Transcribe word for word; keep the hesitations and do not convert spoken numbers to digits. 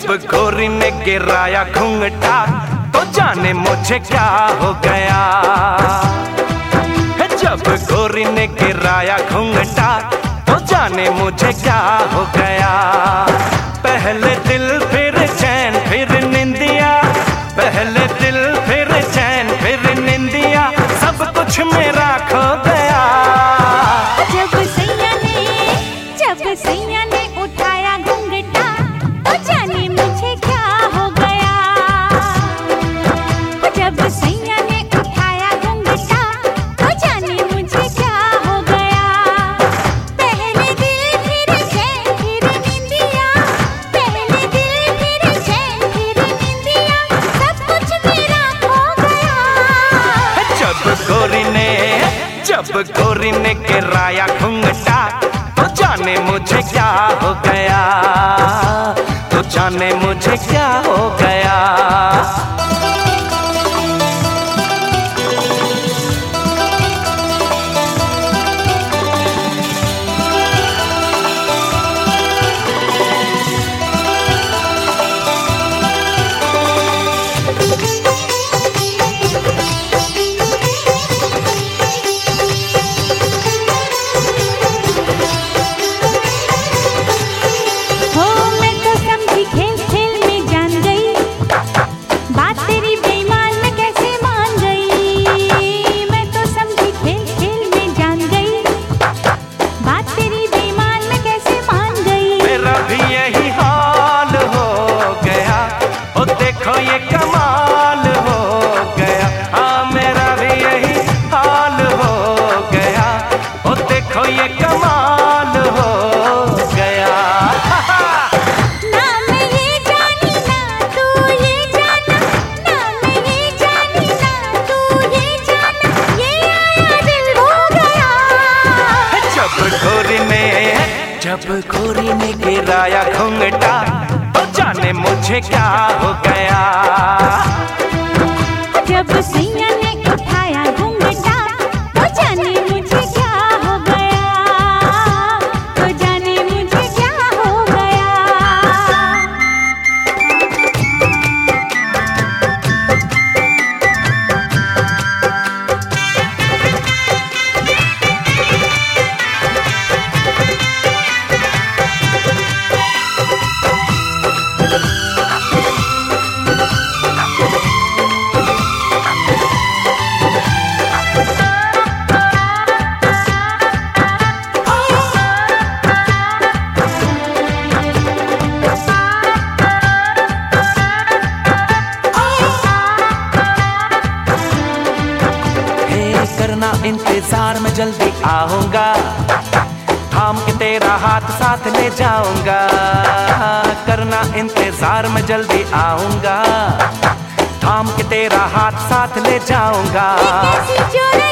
जब गोरी ने गिराया घूंघटा तो जाने मुझे क्या हो गया। जब गोरी ने गिराया घूंघटा तो जाने मुझे क्या हो गया। पहले दिल फिर चैन फिर निंदिया, पहले दिल फिर चैन फिर निंदिया, सब कुछ मेरा खो गया। जब सैया ने जब सैया ने उठाया घूंघटा तो जाने मुझे क्या हो गया। जब सैया ने उठाया घूंघटा तो जाने मुझे क्या हो गया। पहले दिल फिर चैन फिर निंदिया, पहले दिल फिर चैन फिर निंदिया, सब कुछ मेरा खो गया। जब गोरी ने जब गोरी ने गिराया घूंघटा तो जाने मुझे क्या हो गया, तो जाने मुझे क्या हो गया। देखो ये कमाल हो गया, हाँ मेरा भी यही हाल हो गया। ओ देखो ये कमाल हो गया। ना मैं ये जानी ना तू ये जाना, ना मैं ये जानी ना तू ये जाना, ये आया दिल हो गया। जब गोरी ने जब गोरी ने गिराया घूंघटा तो जाने मुझे क्या हो गया। जब सैया ने उठाया घूंघटा तो जाने मुझे क्या हो गया, तो जाने मुझे क्या हो गया। करना इंतजार में जल्दी आऊंगा, थाम के तेरा हाथ साथ ले जाऊंगा। करना इंतजार में जल्दी आऊंगा, थाम के तेरा हाथ साथ ले जाऊंगा। ये कैसी चोरी